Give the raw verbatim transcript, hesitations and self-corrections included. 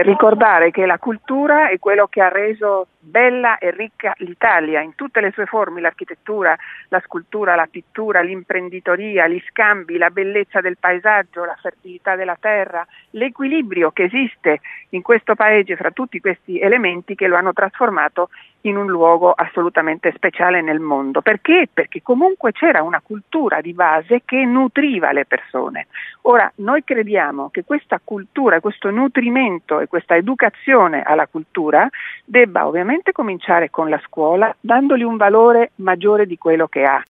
ricordare che la cultura è quello che ha reso bella e ricca l'Italia in tutte le sue forme, l'architettura, la scultura, la pittura, l'imprenditoria, gli scambi, la bellezza del paesaggio, la fertilità della terra, l'equilibrio che esiste in questo paese fra tutti questi elementi che lo hanno trasformato in un luogo assolutamente speciale nel mondo. Perché? Perché comunque c'era una cultura di base che nutriva le persone. Ora, noi crediamo che questa cultura, questo nutrimento e questa educazione alla cultura debba ovviamente cominciare con la scuola, dandogli un valore maggiore di quello che ha.